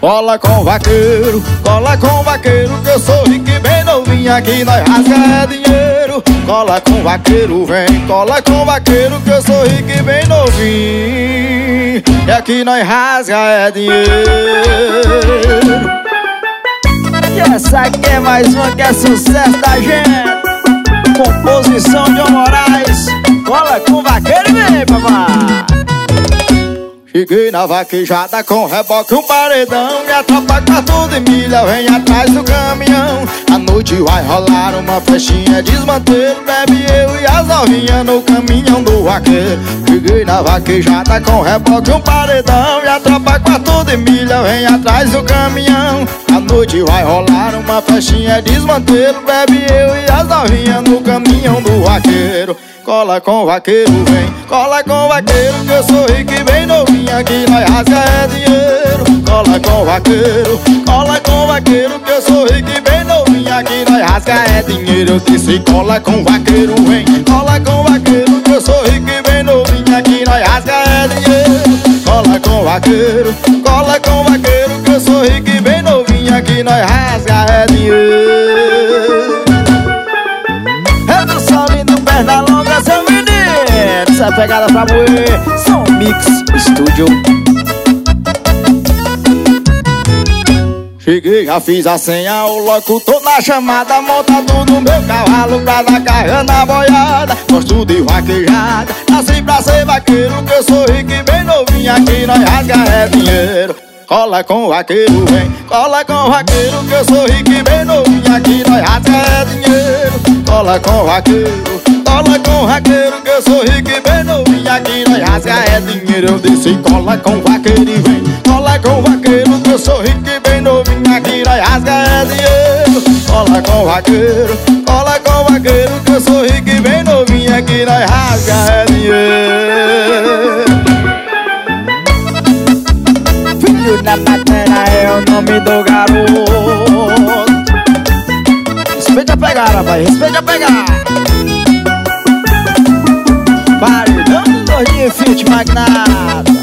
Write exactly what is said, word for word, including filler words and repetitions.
Cola com vaqueiro, cola com vaqueiro, que eu sou rico e bem novinho, aqui nós rasga é dinheiro. Cola com vaqueiro, vem, cola com vaqueiro, que eu sou rico e bem novinho, e aqui nós rasga é dinheiro. E essa aqui é mais uma que é sucesso da gente. Composição de João Moraes. Cola com vaqueiro e vem, papai. Cheguei na vaquejada com reboque um paredão, e a tropa quarto de milha vem atrás do caminhão. A noite vai rolar uma festinha desmanteiro, bebe eu e as novinhas no caminhão do vaqueiro. Cheguei na vaquejada com reboque um paredão, e a tropa quarto de milha vem atrás do caminhão. A noite vai rolar uma festinha desmanteiro, bebe eu e as novinhas no caminhão do vaqueiro. Cola com vaqueiro, vem, cola com vaqueiro, que eu sou rico e bem novinho, aqui nós rasga é dinheiro. Cola com vaqueiro, cola com vaqueiro, que eu sou rico e bem novinho, aqui nós rasga é dinheiro. Eu disse cola com vaqueiro, vem, cola com vaqueiro, que eu sou rico e bem novinho, aqui nós rasga é dinheiro. Cola com vaqueiro, cola com vaqueiro, que eu sou rico e bem novinho, aqui nós rasga é dinheiro. Redução lindo, perna longa, seu menino. Essa pegada pra moer. Som Mix Studio. Cheguei, já fiz a senha, o locutor na chamada, montado no meu cavalo pra dar carga na boiada. Gosto de vaquejada, nasci pra ser vaqueiro, que eu sou rico e bem novinho, aqui nós rasga é dinheiro. Cola com vaqueiro, vem, cola com vaqueiro, que eu sou rico e bem novinho, aqui nós rasga é dinheiro. Cola com vaqueiro, cola com vaqueiro, que eu sou rico e bem novinho, aqui nós rasga é dinheiro. Eu disse cola com vaqueiro e vem, cola com vaqueiro, que eu sou rico e bem novinho, aqui nós rasga é dinheiro. Cola com vaqueiro, cola com vaqueiro, que eu sou rico e bem novinho, aqui nós rasga é dinheiro. Filho da batera é o nome do garoto. Respeite a pegar, rapaz, respeite a pegar. Paredão, gordinho, fit, magnata.